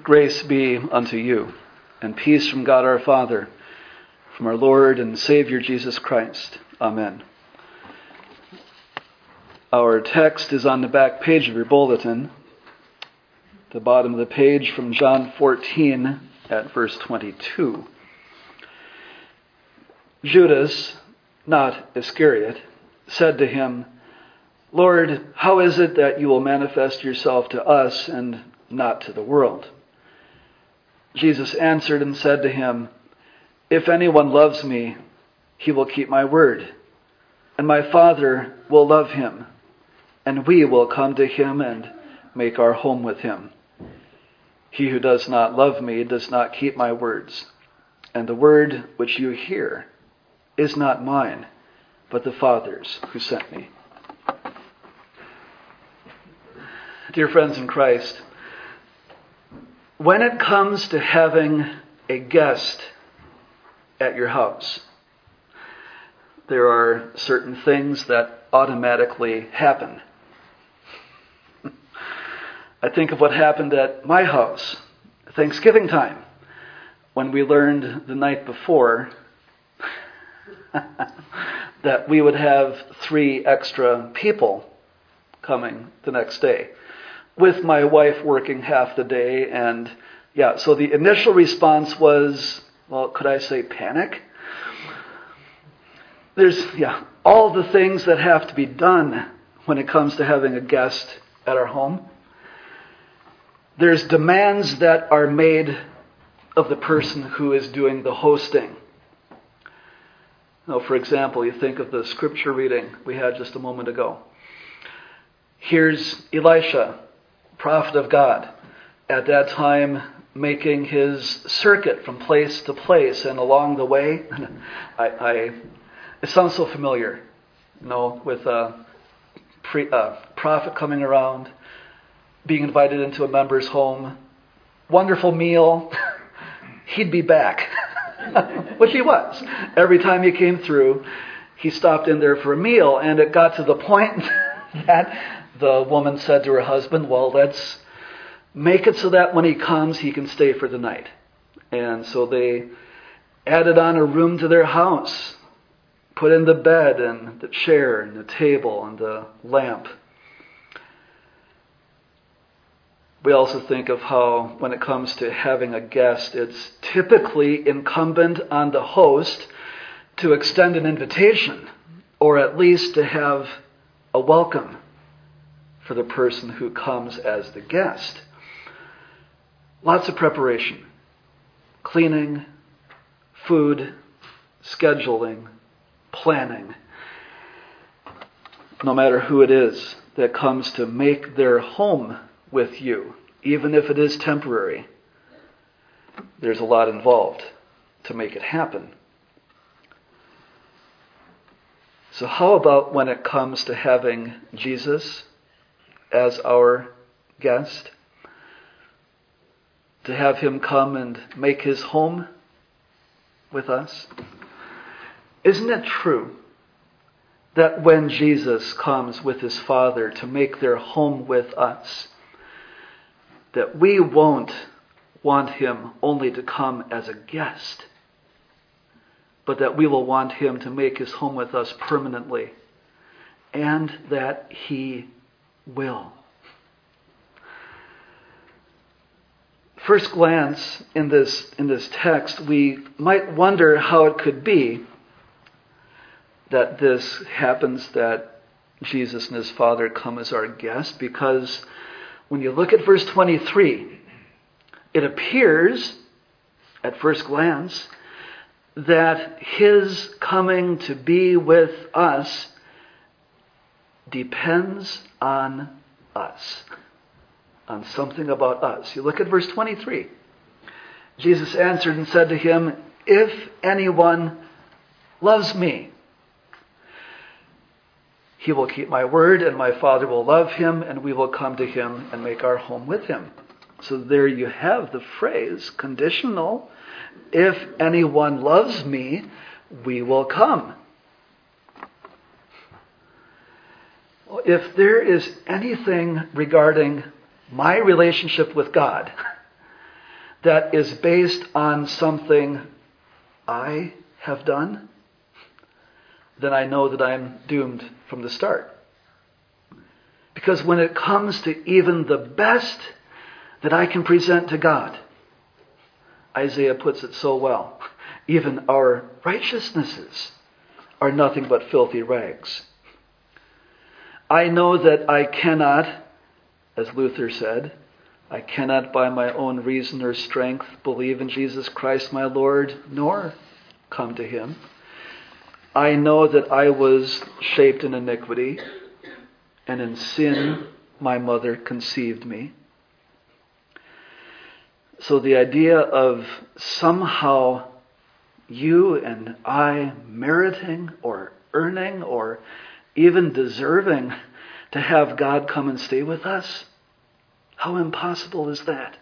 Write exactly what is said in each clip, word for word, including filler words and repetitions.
Grace be unto you, and peace from God our Father, from our Lord and Savior Jesus Christ. Amen. Our text is on the back page of your bulletin, the bottom of the page from John fourteen at verse twenty-two. Judas, not Iscariot, said to him, Lord, how is it that you will manifest yourself to us and not to the world? Jesus answered and said to him, If anyone loves me, he will keep my word, and my Father will love him, and we will come to him and make our home with him. He who does not love me does not keep my words, and the word which you hear is not mine, but the Father's who sent me. Dear friends in Christ, when it comes to having a guest at your house, there are certain things that automatically happen. I think of what happened at my house, Thanksgiving time, when we learned the night before that we would have three extra people coming the next day, with my wife working half the day. And yeah, so the initial response was, well, could I say panic? There's, yeah, all the things that have to be done when it comes to having a guest at our home. There's demands that are made of the person who is doing the hosting. Now, for example, you think of the scripture reading we had just a moment ago. Here's Elisha, prophet of God, at that time making his circuit from place to place, and along the way, I, I it sounds so familiar, you know, with a pre, uh, prophet coming around, being invited into a member's home, wonderful meal, he'd be back, which he was. Every time he came through, he stopped in there for a meal, and it got to the point that the woman said to her husband, well, let's make it so that when he comes, he can stay for the night. And so they added on a room to their house, put in the bed and the chair and the table and the lamp. We also think of how, when it comes to having a guest, it's typically incumbent on the host to extend an invitation, or at least to have a welcome for the person who comes as the guest. Lots of preparation, cleaning, food, scheduling, planning. No matter who it is that comes to make their home with you, even if it is temporary, there's a lot involved to make it happen. So how about when it comes to having Jesus as our guest? To have him come and make his home with us? Isn't it true that when Jesus comes with his Father to make their home with us, that we won't want him only to come as a guest, but that we will want him to make his home with us permanently, and that he will. First glance in this in this text, we might wonder how it could be that this happens, that Jesus and his Father come as our guest, because when you look at verse twenty-three, it appears at first glance that his coming to be with us depends on us, on something about us. You look at verse twenty-three. Jesus answered and said to him, If anyone loves me, he will keep my word, and my Father will love him, and we will come to him and make our home with him. So there you have the phrase, conditional. If anyone loves me, we will come. If there is anything regarding my relationship with God that is based on something I have done, then I know that I'm doomed from the start. Because when it comes to even the best that I can present to God, Isaiah puts it so well, even our righteousnesses are nothing but filthy rags. I know that I cannot, as Luther said, I cannot by my own reason or strength believe in Jesus Christ my Lord, nor come to him. I know that I was shaped in iniquity, and in sin my mother conceived me. So the idea of somehow you and I meriting or earning or even deserving to have God come and stay with us, how impossible is that?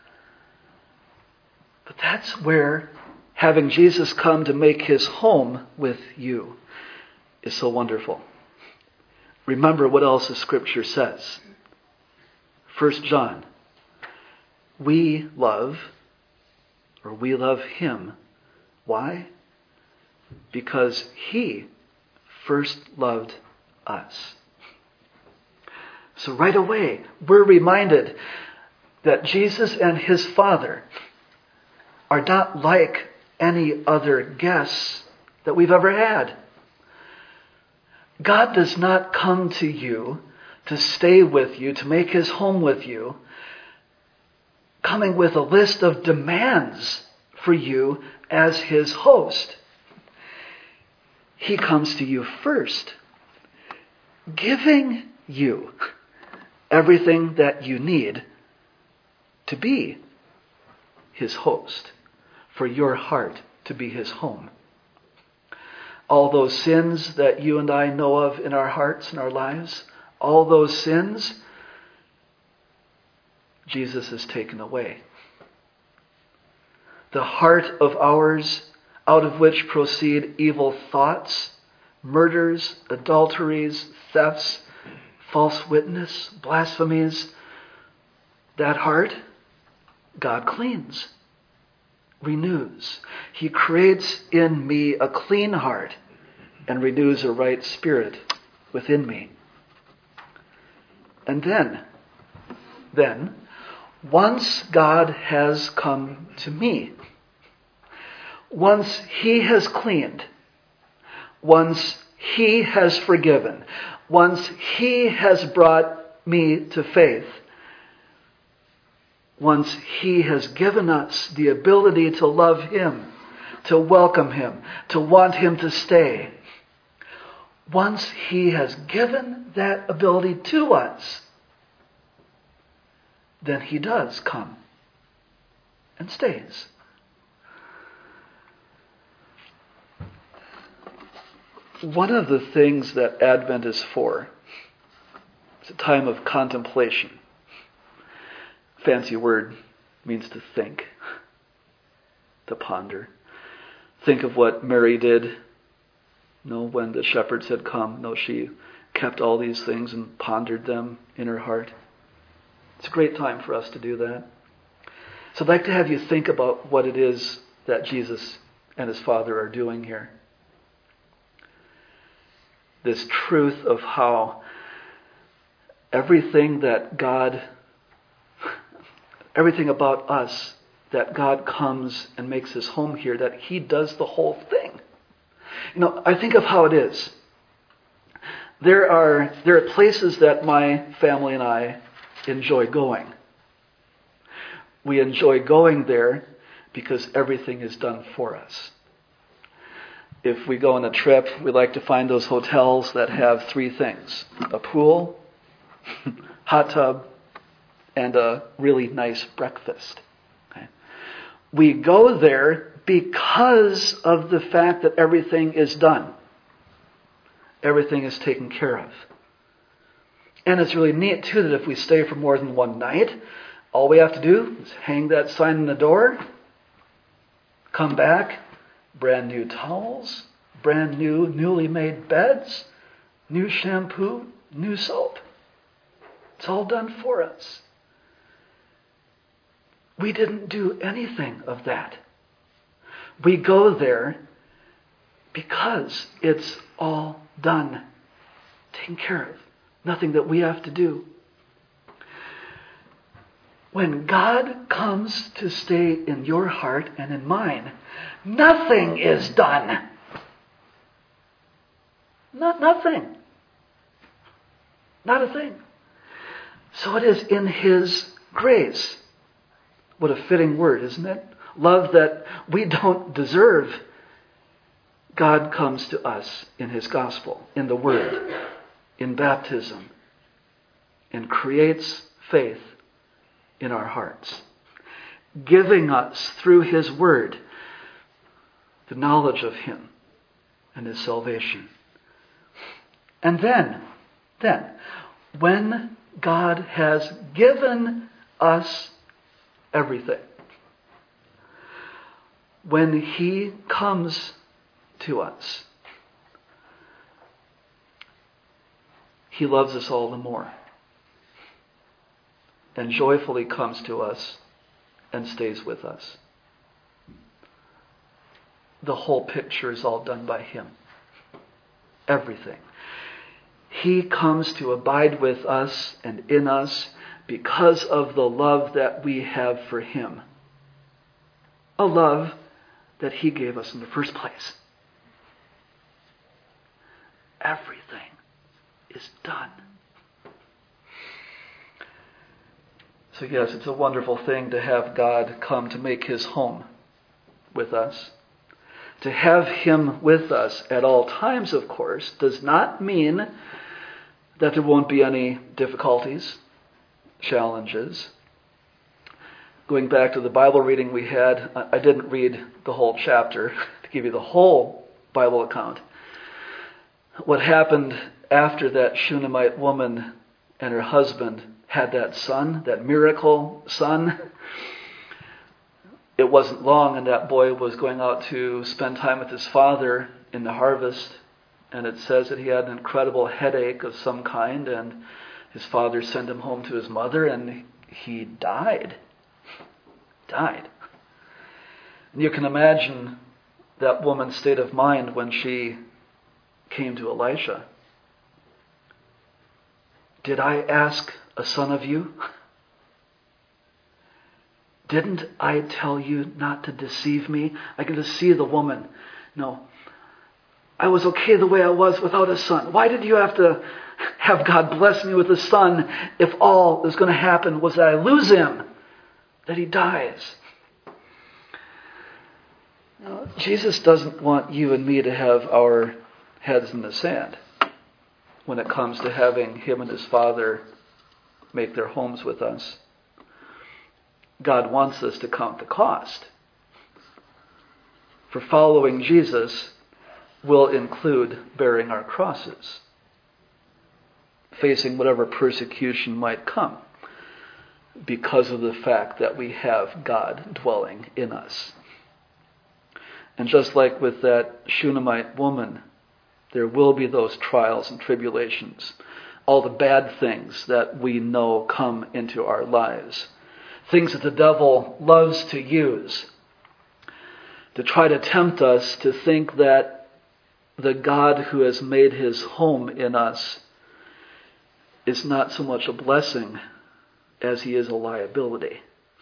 But that's where having Jesus come to make his home with you is so wonderful. Remember what else the Scripture says. First John. We love, or we love him. Why? Because he first loved us. So right away, we're reminded that Jesus and his Father are not like any other guests that we've ever had. God does not come to you to stay with you, to make his home with you, coming with a list of demands for you as his host. He comes to you first, giving you everything that you need to be his host, for your heart to be his home. All those sins that you and I know of in our hearts and our lives, all those sins, Jesus has taken away. The heart of ours, out of which proceed evil thoughts, murders, adulteries, thefts, false witness, blasphemies, that heart, God cleans, renews. He creates in me a clean heart and renews a right spirit within me. And then, then, once God has come to me, once he has cleaned, once he has forgiven, once he has brought me to faith, once he has given us the ability to love him, to welcome him, to want him to stay, once he has given that ability to us, then he does come and stays. One of the things that Advent is for is a time of contemplation. Fancy word, means to think, to ponder. Think of what Mary did. No, when the shepherds had come, no, she kept all these things and pondered them in her heart. It's a great time for us to do that. So I'd like to have you think about what it is that Jesus and his Father are doing here. This truth of how everything that God, everything about us, that God comes and makes his home here, that he does the whole thing. You know, I think of how it is. There are, there are places that my family and I enjoy going. We enjoy going there because everything is done for us. If we go on a trip, we like to find those hotels that have three things: a pool, hot tub, and a really nice breakfast. Okay? We go there because of the fact that everything is done. Everything is taken care of. And it's really neat, too, that if we stay for more than one night, all we have to do is hang that sign on the door, come back, brand new towels, brand new, newly made beds, new shampoo, new soap. It's all done for us. We didn't do anything of that. We go there because it's all done, taken care of. Nothing that we have to do. When God comes to stay in your heart and in mine, nothing is done. Not nothing. Not a thing. So it is in His grace. What a fitting word, isn't it? Love that we don't deserve. God comes to us in His gospel, in the Word, in baptism, and creates faith in our hearts, giving us through His Word the knowledge of Him and His salvation. And then, then, when God has given us everything, when He comes to us, He loves us all the more and joyfully comes to us and stays with us. The whole picture is all done by Him. Everything. He comes to abide with us and in us because of the love that we have for Him. A love that He gave us in the first place. Everything is done. So yes, it's a wonderful thing to have God come to make His home with us. To have Him with us at all times, of course, does not mean that there won't be any difficulties, challenges. Going back to the Bible reading we had, I didn't read the whole chapter to give you the whole Bible account. What happened after that Shunammite woman and her husband had that son, that miracle son, it wasn't long and that boy was going out to spend time with his father in the harvest. And it says that he had an incredible headache of some kind, and his father sent him home to his mother, and he died. Died. And you can imagine that woman's state of mind when she came to Elisha. Did I ask a son of you? Didn't I tell you not to deceive me? I can just see the woman. No. I was okay the way I was without a son. Why did you have to have God bless me with a son if all that's going to happen was that I lose him, that he dies? Now, Jesus doesn't want you and me to have our heads in the sand when it comes to having Him and His Father make their homes with us. God wants us to count the cost. For following Jesus will include bearing our crosses, facing whatever persecution might come because of the fact that we have God dwelling in us. And just like with that Shunammite woman, there will be those trials and tribulations, all the bad things that we know come into our lives, things that the devil loves to use to try to tempt us to think that the God who has made His home in us is not so much a blessing as He is a liability.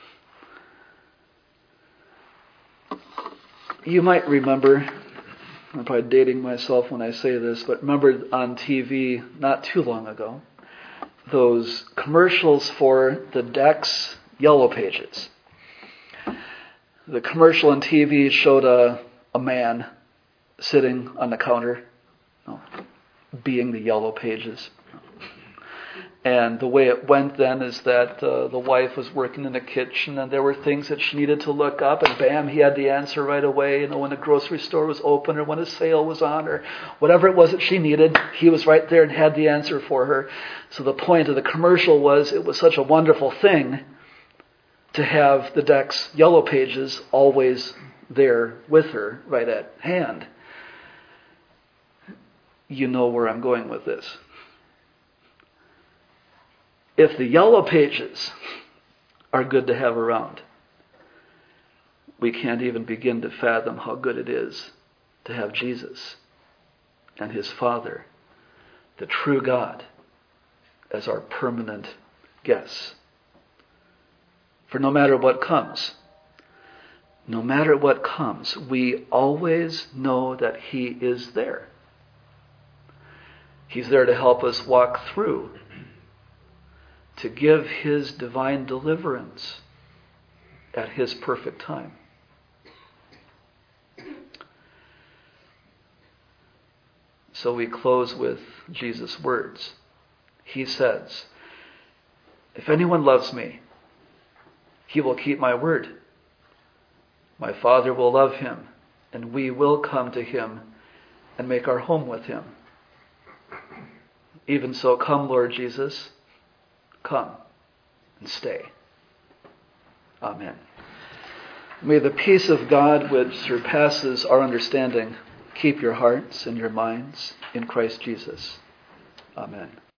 You might remember, I'm probably dating myself when I say this, but remember on T V not too long ago, those commercials for the Dex Yellow Pages. The commercial on T V showed a, a man sitting on the counter, no, being the Yellow Pages. And the way it went then is that uh, the wife was working in the kitchen and there were things that she needed to look up, and bam, he had the answer right away. You know, when the grocery store was open or when a sale was on or whatever it was that she needed, he was right there and had the answer for her. So the point of the commercial was it was such a wonderful thing to have the Dex Yellow Pages always there with her, right at hand. You know where I'm going with this. If the Yellow Pages are good to have around, we can't even begin to fathom how good it is to have Jesus and his Father, the true God, as our permanent guests. For no matter what comes, no matter what comes, we always know that he is there. He's there to help us walk through, to give his divine deliverance at his perfect time. So we close with Jesus' words. He says, "If anyone loves me, he will keep my word. My Father will love him, and we will come to him and make our home with him. Even so, come, Lord Jesus, come and stay." Amen. May the peace of God, which surpasses our understanding, keep your hearts and your minds in Christ Jesus. Amen.